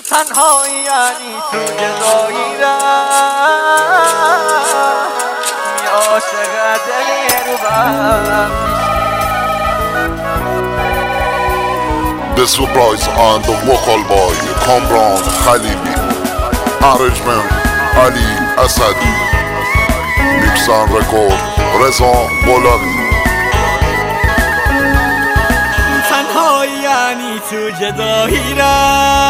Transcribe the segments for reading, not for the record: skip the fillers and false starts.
تنهایی یعنی تو جدایی را می عاشق دلی رو بم. This surprise on the vocal boy Kamran Khalili. Arrangement Ali Asadi. Mix and record Reza Bolagi. تنهایی یعنی تو جدایی را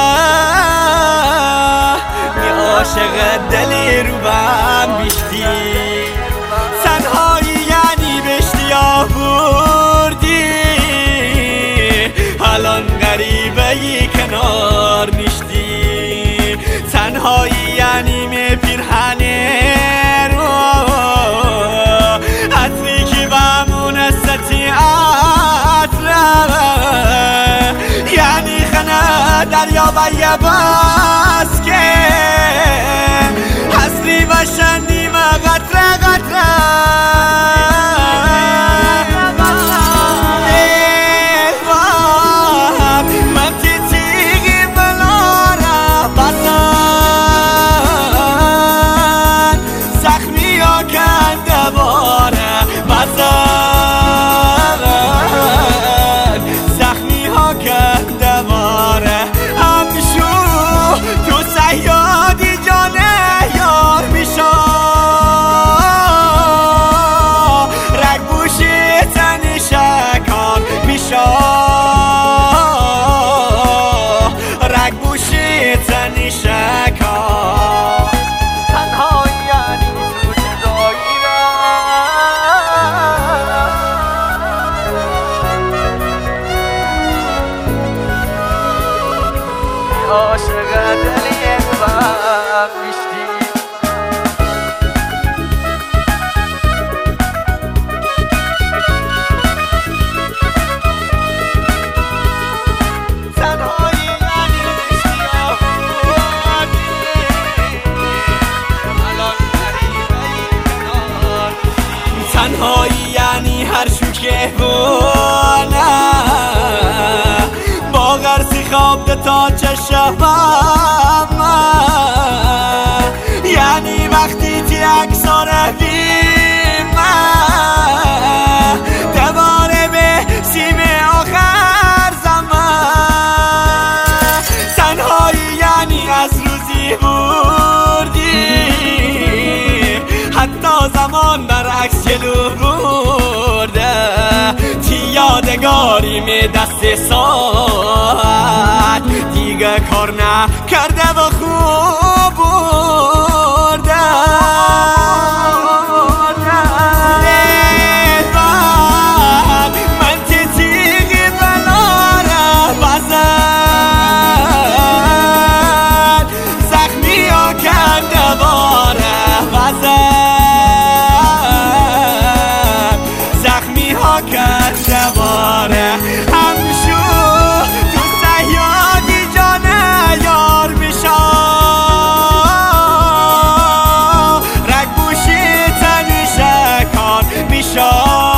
می عاشق دلی رو بم بیشتی. تنهایی یعنی بشتی آوردی الان غریبه ی کنار نیشتی. تنهایی یعنی می پیرهنه رو عطری که بمونه ستیعت رو یعنی خنه دریا و یه بس که حسری و شندیم قطره قطره عاشق دلی رو بم بیشتی. تنهایی یعنی بشتی آوردی الان غریبه ی کنار. تنهایی یعنی هر شوکه بونه با غرسی خواب ده تا چشمم یعنی وقتی تی اکساره بیمه دوباره به سیم آخر زمان. تنهایی یعنی از روزی بردی حتی زمان برعکس جلو برده تی یادگاری می دست ساعت دیگه کار نکرده و خوب برده. من تی تیغی بلاره بزن زخمی ها کنده باره بزن زخمی ها کنده باره. همشو تو سیادی جانه یار میشا رگ بوشی تنی شکار میشا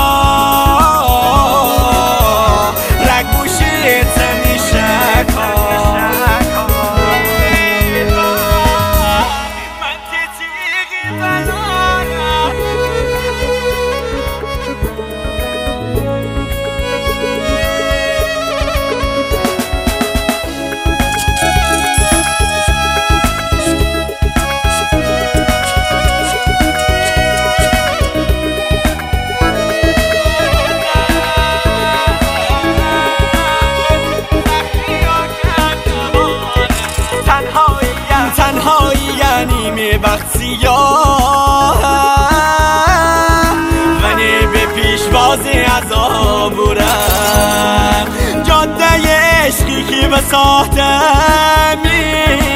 رگ بوشی تنی شکار. من تی تیغی بلارم وقت سیاه غنی به پیشوازی از آبورم جاده عشقی که به ساختمی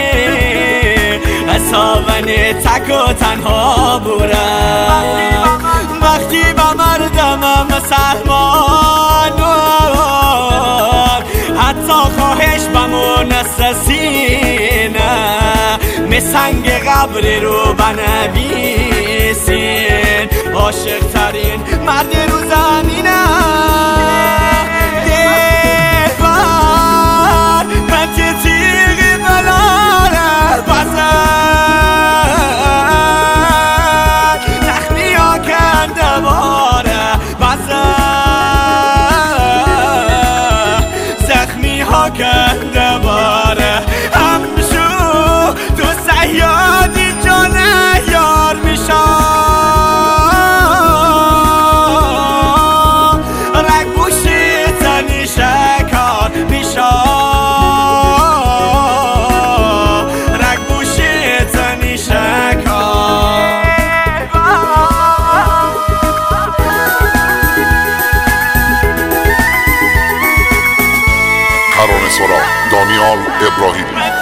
اصابنی تک و تنها بورم. وقتی با مردم مسلمانون حتی خواهش بمون سینه سنگ قبر رو بنویسین عاشق ترین مرد رو زمینه دلبر من که تیغی بلا سرا دانیال ابراهیمی.